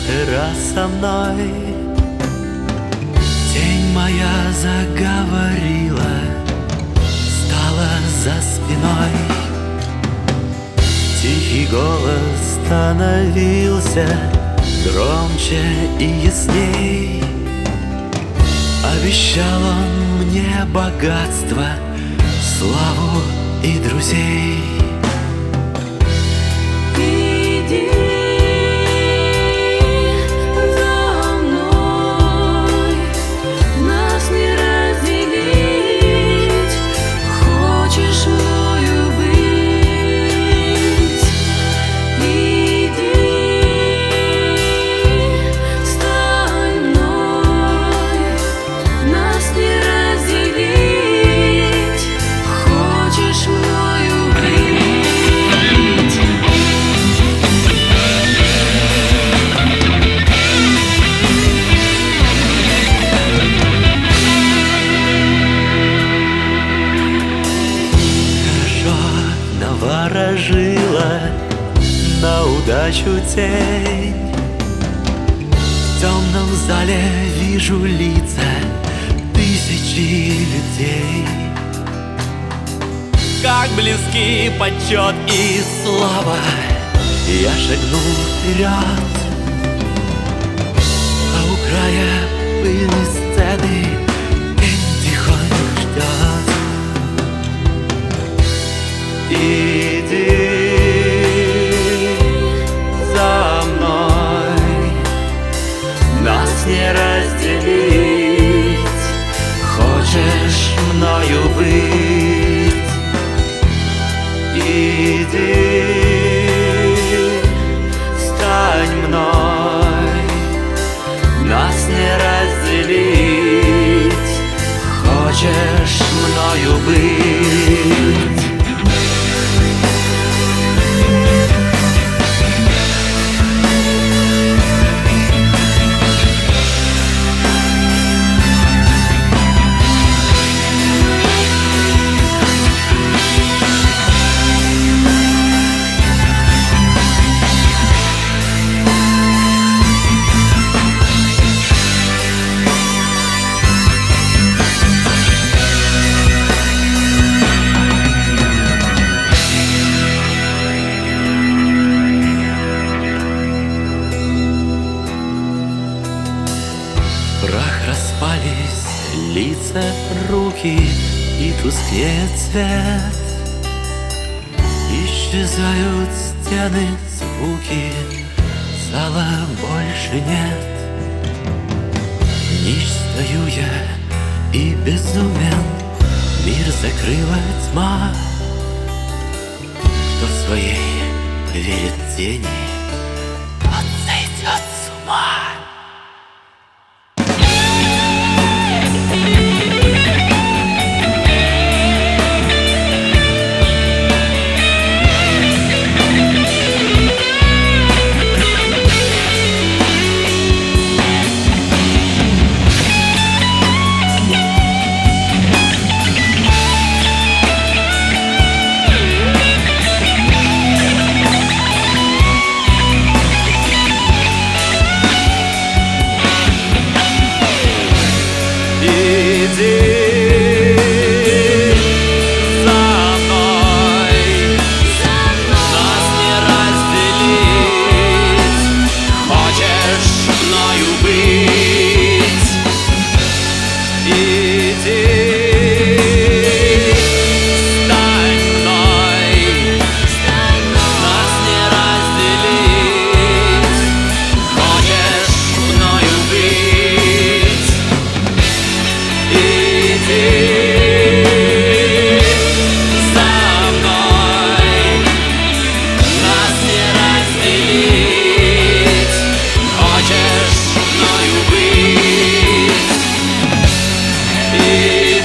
раз со мной. Тень моя заговорила, стала за спиной. Тихий голос становился громче и ясней. Обещал он мне богатство, славу и друзей. Ворожила на удачу тень. В темном зале вижу лица тысячи людей. Как близки почет и слава, я шагнул вперед, а у края пыльной сцены тень тихонько ждет. Иди за мной, нас не разделить. Хочешь мною быть? Иди, стань мной, нас не разделить. Хочешь мною быть? Прах распались лица, руки и тускнеет свет. Исчезают стены, звуки, зала больше нет. Нищ стою я и безумен, мир закрыла тьма. Кто своей верит тени, тот сойдет с ума. Хочешь мною быть?